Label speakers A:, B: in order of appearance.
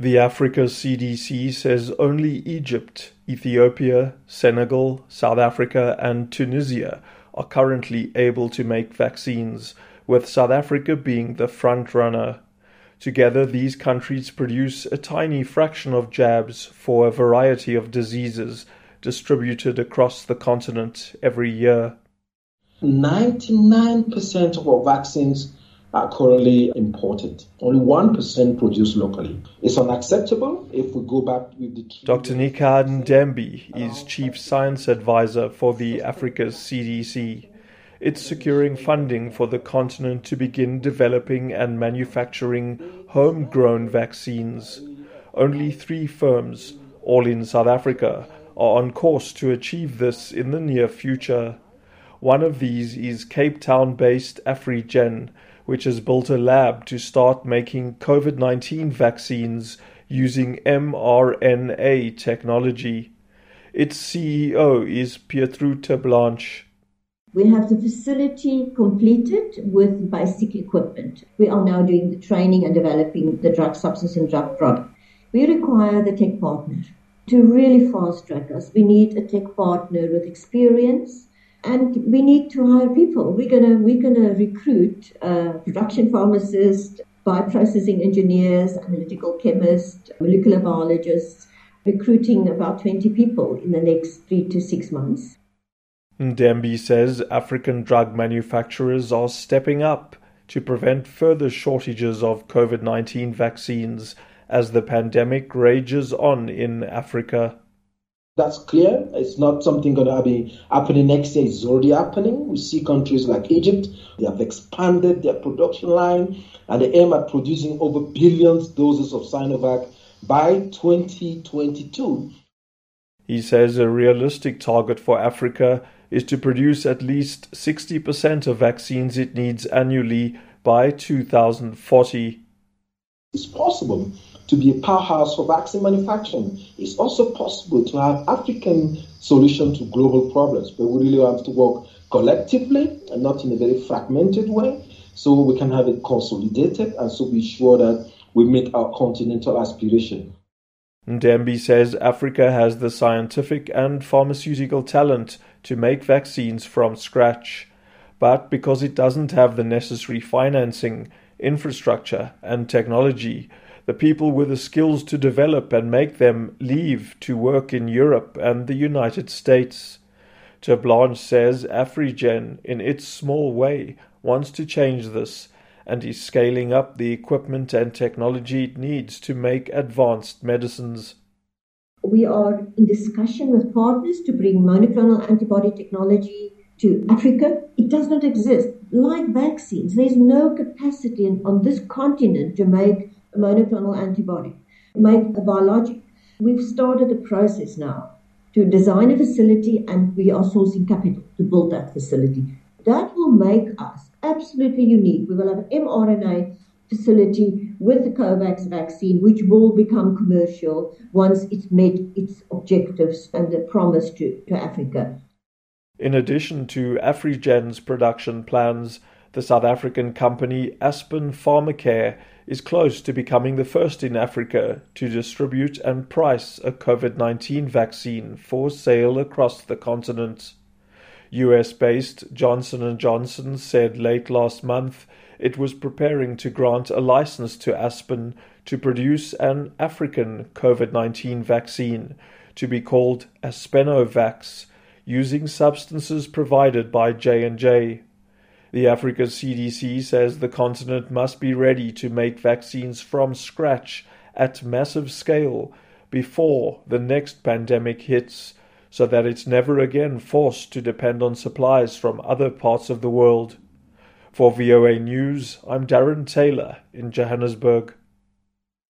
A: The Africa CDC says only Egypt, Ethiopia, Senegal, South Africa and Tunisia are currently able to make vaccines, with South Africa being the front runner. Together, these countries produce a tiny fraction of jabs for a variety of diseases distributed across the continent every year.
B: 99% of our vaccines are currently imported. Only 1% produced locally. It's unacceptable if we go back with the...
A: Dr. Nika Ndembi is Chief Science Advisor for the Africa's CDC. It's securing funding for the continent to begin developing and manufacturing homegrown vaccines. Only 3 firms, all in South Africa, are on course to achieve this in the near future. One of these is Cape Town-based Afrigen, which has built a lab to start making COVID-19 vaccines using mRNA technology. Its CEO is Pietruta Blanche.
C: We have the facility completed with basic equipment. We are now doing the training and developing the drug substance and drug product. We require the tech partner to really fast track us. We need a tech partner with experience, and we need to hire people. We're gonna recruit production pharmacists, bioprocessing engineers, analytical chemists, molecular biologists, recruiting about 20 people in the next 3 to 6 months.
A: Ndembi says African drug manufacturers are stepping up to prevent further shortages of COVID-19 vaccines as the pandemic rages on in Africa.
B: That's clear. It's not something going to be happening next year. It's already happening. We see countries like Egypt, they have expanded their production line and they aim at producing over billions doses of Sinovac by 2022.
A: He says a realistic target for Africa is to produce at least 60% of vaccines it needs annually by 2040.
B: It's possible to be a powerhouse for vaccine manufacturing. It's also possible to have African solutions to global problems, but we really have to work collectively and not in a very fragmented way, so we can have it consolidated and so be sure that we meet our continental aspiration.
A: Ndembi says Africa has the scientific and pharmaceutical talent to make vaccines from scratch, but because it doesn't have the necessary financing, infrastructure and technology, the people with the skills to develop and make them leave to work in Europe and the United States. Blanche says Afrigen, in its small way, wants to change this and is scaling up the equipment and technology it needs to make advanced medicines.
C: We are in discussion with partners to bring monoclonal antibody technology to Africa. It does not exist. Like vaccines, there's no capacity on this continent to make a monoclonal antibody, make a biologic. We've started a process now to design a facility and we are sourcing capital to build that facility. That will make us absolutely unique. We will have an mRNA facility with the COVAX vaccine, which will become commercial once it's met its objectives and the promise to Africa.
A: In addition to Afrigen's production plans, the South African company Aspen Pharmacare is close to becoming the first in Africa to distribute and price a COVID-19 vaccine for sale across the continent. US-based Johnson & Johnson said late last month it was preparing to grant a license to Aspen to produce an African COVID-19 vaccine to be called Aspenovax, using substances provided by J&J. The Africa CDC says the continent must be ready to make vaccines from scratch at massive scale before the next pandemic hits, so that it's never again forced to depend on supplies from other parts of the world. For VOA News, I'm Darren Taylor in Johannesburg.